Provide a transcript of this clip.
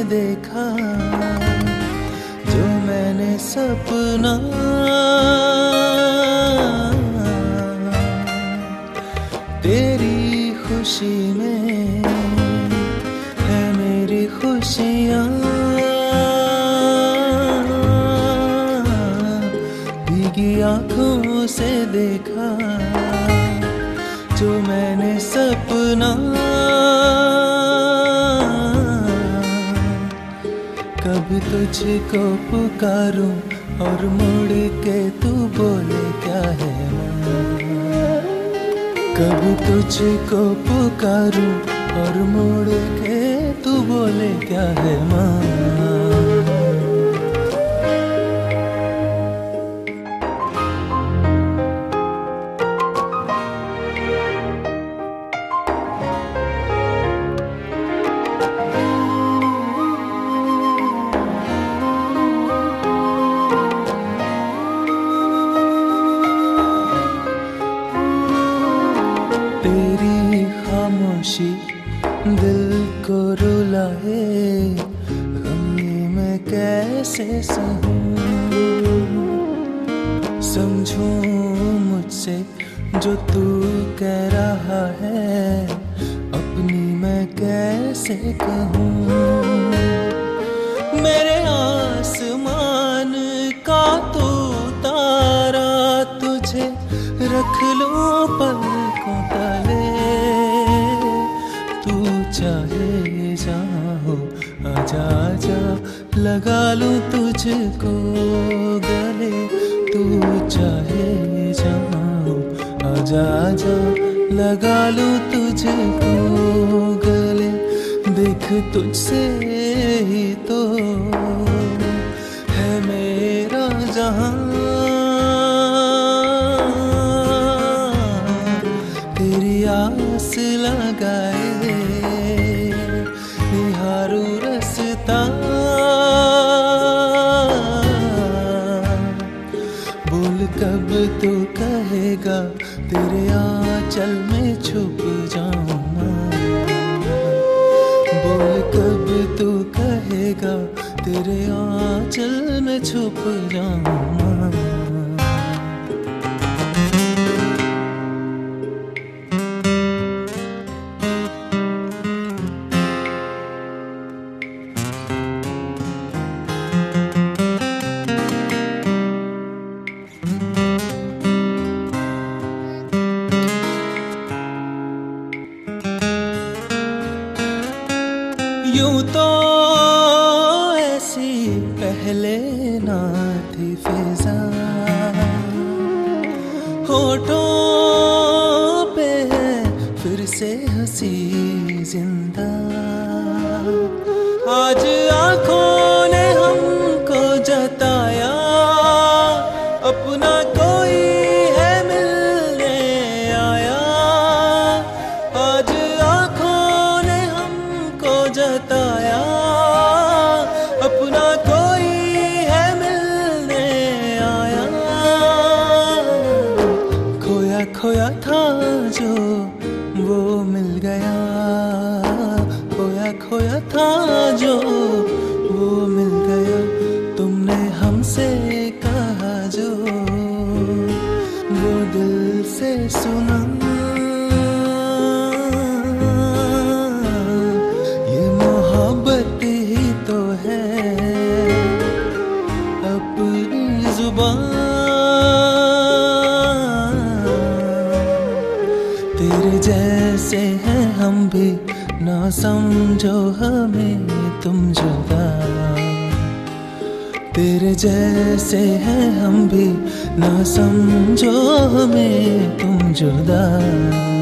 देखा जो मैंने सपना, तेरी खुशी में है मेरी खुशियाँ। भीगी आँखों से देखा जो मैंने सपना, कभी तुझको पुकारूं और मुड़ के तू बोले क्या है माँ। कभी तुझको पुकारूं और मुड़ के तू बोले क्या है माँ। तेरी खामोशी दिल को रुलाए, गम मैं कैसे सहूं। समझूं मुझसे जो तू कह रहा है, अपनी मैं कैसे कहूँ। मेरे आसमान का तू तारा, तुझे रख लूं पलकों तले। तू चाहे जाओ आजा आजा, लगा लूं तुझको गले। तू चाहे जाओ आजा आजा, लगा लूं तुझको गले। देख तुझसे ही तो है मेरा जहां, तेरी आस लगाए निहारूं रास्ता। बोल कब तो कहेगा तेरे आंचल में छुप जाऊं मैं। बोल कब तो कहेगा तेरे आंचल में छुप जाऊं मैं। यूं तो ऐसी पहले ना थी फिजा, होठों पे है फिर से हंसी जिंदा। आज आँखों ने हमको जताया, अपना कोई है मिलने आया। आज आँखों ने हमको जताया, अपना कोई है मिलने आया। खोया खोया था जो वो मिल गया, खोया खोया था जो वो मिल गया। तुमने हमसे कहा जो वो दिल से सुना। ये मोहब्बत ही तो है अपनी जुबान। तेरे जैसे हैं हम भी, ना समझो हमें तुम जुदा। तेरे जैसे हैं हम भी, ना समझो हमें तुम जुदा।